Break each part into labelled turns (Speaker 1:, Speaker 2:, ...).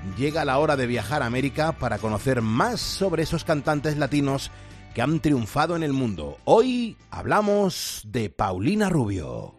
Speaker 1: llega la hora de viajar a América para conocer más sobre esos cantantes latinos que han triunfado en el mundo. Hoy hablamos de Paulina Rubio.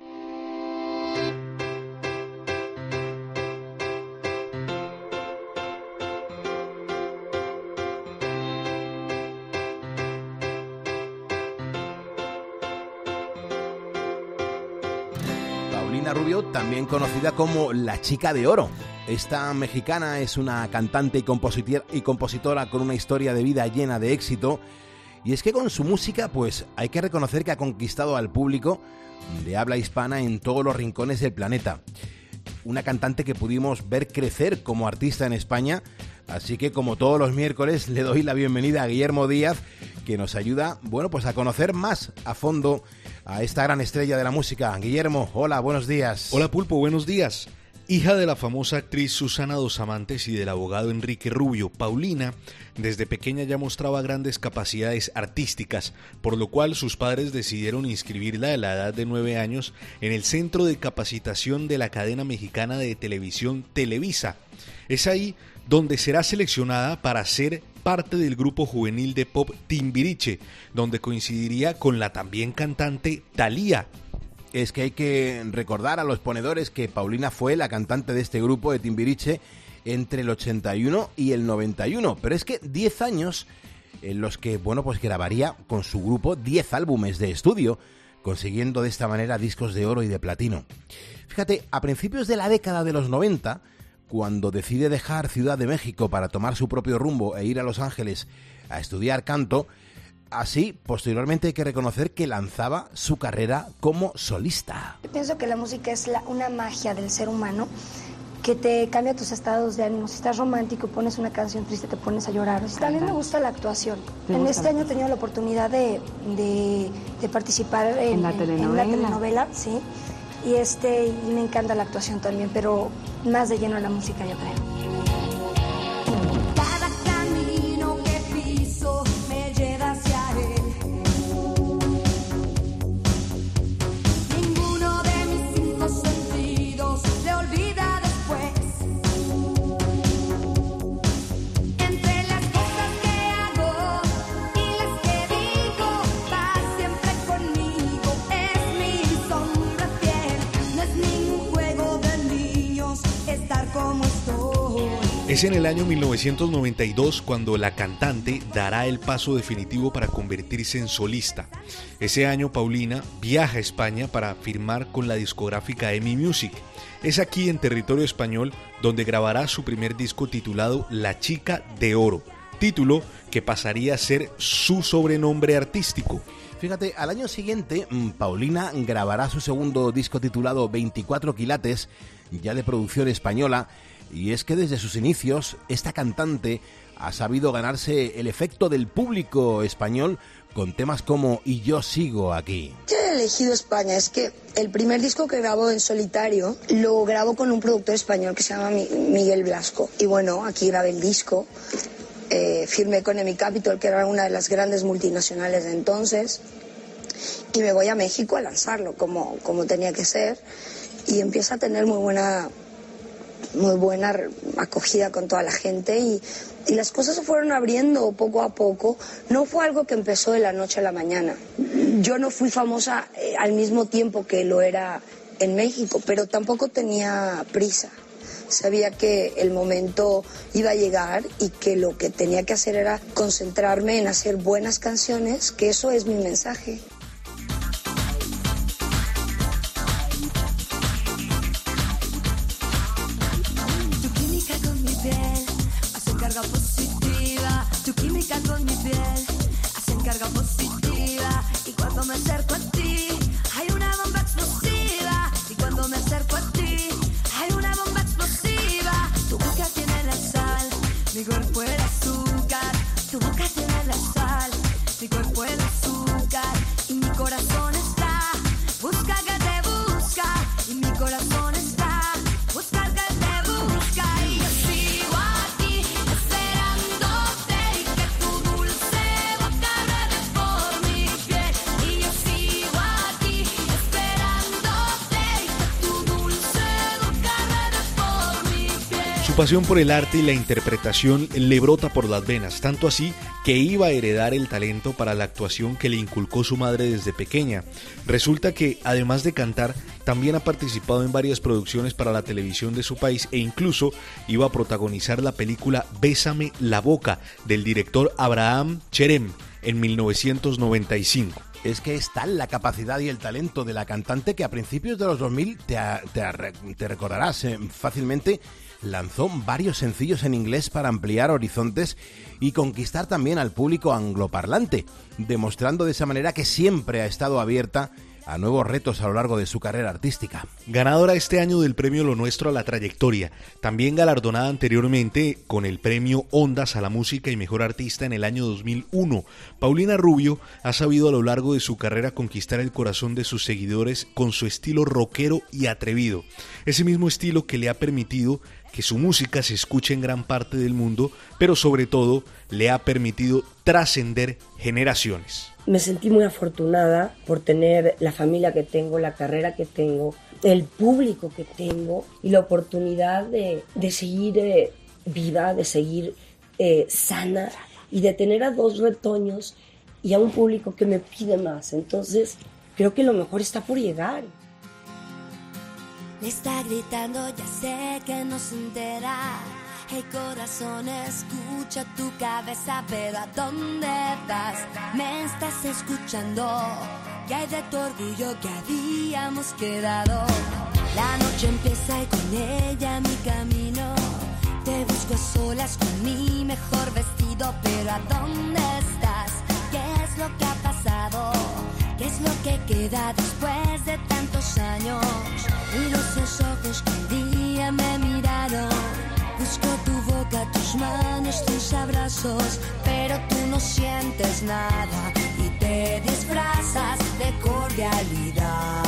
Speaker 1: Paulina Rubio, también conocida como la Chica de Oro. Esta mexicana es una cantante y compositora con una historia de vida llena de éxito. Y es que con su música, pues hay que reconocer que ha conquistado al público de habla hispana en todos los rincones del planeta. Una cantante que pudimos ver crecer como artista en España. Así que como todos los miércoles le doy la bienvenida a Guillermo Díaz, que nos ayuda, pues a conocer más a fondo a esta gran estrella de la música. Guillermo, hola, buenos días.
Speaker 2: Hola Pulpo, buenos días. Hija de la famosa actriz Susana Dos Amantes y del abogado Enrique Rubio, Paulina desde pequeña ya mostraba grandes capacidades artísticas, por lo cual sus padres decidieron inscribirla a la edad de 9 años en el Centro de Capacitación de la cadena mexicana de televisión Televisa. Es ahí donde será seleccionada para ser parte del grupo juvenil de pop Timbiriche, donde coincidiría con la también cantante Thalía.
Speaker 1: Es que hay que recordar a los ponedores que Paulina fue la cantante de este grupo de Timbiriche entre el 81 y el 91, pero es que 10 años en los que, pues grabaría con su grupo 10 álbumes de estudio, consiguiendo de esta manera discos de oro y de platino. Fíjate, a principios de la década de los 90, cuando decide dejar Ciudad de México para tomar su propio rumbo e ir a Los Ángeles a estudiar canto, así, posteriormente hay que reconocer que lanzaba su carrera como solista.
Speaker 3: Yo pienso que la música es una magia del ser humano que te cambia tus estados de ánimo. Si estás romántico, pones una canción triste, te pones a llorar. También me gusta la actuación. En este año he tenido la oportunidad de participar en la telenovela, sí. Y me encanta la actuación también, pero más de lleno la música, yo creo.
Speaker 2: Es en el año 1992 cuando la cantante dará el paso definitivo para convertirse en solista. Ese año Paulina viaja a España para firmar con la discográfica EMI Music. Es aquí en territorio español donde grabará su primer disco titulado La Chica de Oro, título que pasaría a ser su sobrenombre artístico.
Speaker 1: Fíjate, al año siguiente Paulina grabará su segundo disco titulado 24 quilates, ya de producción española. Y es que desde sus inicios, esta cantante ha sabido ganarse el efecto del público español con temas como Y yo sigo aquí.
Speaker 3: He elegido España, es que el primer disco que grabo en solitario lo grabo con un productor español que se llama Miguel Blasco. Y bueno, aquí grabé el disco, firmé con EMI Capital, que era una de las grandes multinacionales de entonces, y me voy a México a lanzarlo como tenía que ser, y empieza a tener muy buena acogida con toda la gente y las cosas se fueron abriendo poco a poco. No fue algo que empezó de la noche a la mañana. Yo no fui famosa al mismo tiempo que lo era en México, pero tampoco tenía prisa. Sabía que el momento iba a llegar y que lo que tenía que hacer era concentrarme en hacer buenas canciones, que eso es mi mensaje.
Speaker 4: Tu química con mi piel hacen carga positiva y cuando me acerco a ti hay una bomba explosiva y cuando me acerco a ti hay una bomba explosiva. Tu boca tiene la sal, mi cuerpo el azúcar. Tu boca tiene la sal, mi cuerpo el azúcar y mi corazón está busca que te busca y mi corazón está busca que te busca y yo sigo aquí esperándote y que tu dulce boca ruede por mi piel y yo sigo aquí esperándote y que tu dulce boca ruede por mi piel.
Speaker 2: Su pasión por el arte y la interpretación le brota por las venas, tanto así que iba a heredar el talento para la actuación que le inculcó su madre desde pequeña. Resulta que, además de cantar, también ha participado en varias producciones para la televisión de su país e incluso iba a protagonizar la película Bésame la boca del director Abraham Cherem en 1995.
Speaker 1: Es que es tal la capacidad y el talento de la cantante que a principios de los 2000, te recordarás fácilmente, lanzó varios sencillos en inglés para ampliar horizontes y conquistar también al público angloparlante, demostrando de esa manera que siempre ha estado abierta a nuevos retos a lo largo de su carrera artística.
Speaker 2: Ganadora este año del premio Lo Nuestro a la Trayectoria, también galardonada anteriormente con el premio Ondas a la Música y Mejor Artista en el año 2001, Paulina Rubio ha sabido a lo largo de su carrera conquistar el corazón de sus seguidores con su estilo rockero y atrevido, ese mismo estilo que le ha permitido que su música se escuche en gran parte del mundo, pero sobre todo le ha permitido trascender generaciones.
Speaker 3: Me sentí muy afortunada por tener la familia que tengo, la carrera que tengo, el público que tengo y la oportunidad de seguir viva, de seguir sana y de tener a 2 retoños y a un público que me pide más. Entonces, creo que lo mejor está por llegar.
Speaker 4: Le está gritando, ya sé que no se entera. Hey corazón, escucha tu cabeza, pero ¿a dónde vas? Me estás escuchando. ¿Qué hay de tu orgullo que habíamos quedado? La noche empieza y con ella mi camino. Te busco a solas con mi mejor vestido, pero ¿a dónde estás? ¿Qué es lo que ha pasado? ¿Qué es lo que queda después de tantos años? Miro esos ojos que un día me miraron. Busco tu boca, tus manos, tus abrazos, pero tú no sientes nada y te disfrazas de cordialidad.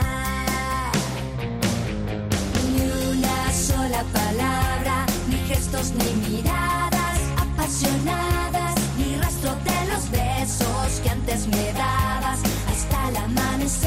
Speaker 4: Ni una sola palabra, ni gestos ni miradas apasionadas, ni rastro de los besos que antes me dabas hasta el amanecer.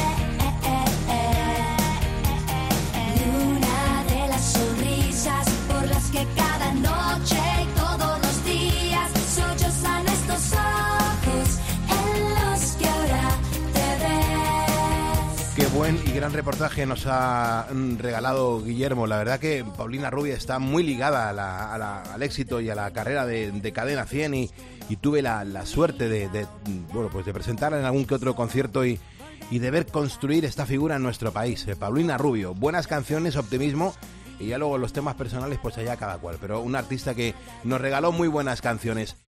Speaker 4: Que cada noche y todos los días sollozan estos ojos en los que ahora te ves.
Speaker 1: Qué buen y gran reportaje nos ha regalado Guillermo. La verdad que Paulina Rubio está muy ligada al éxito y a la carrera de Cadena 100 y tuve la suerte de presentarla en algún que otro concierto y de ver construir esta figura en nuestro país. Paulina Rubio, buenas canciones, optimismo. Y ya luego los temas personales, pues allá cada cual. Pero un artista que nos regaló muy buenas canciones.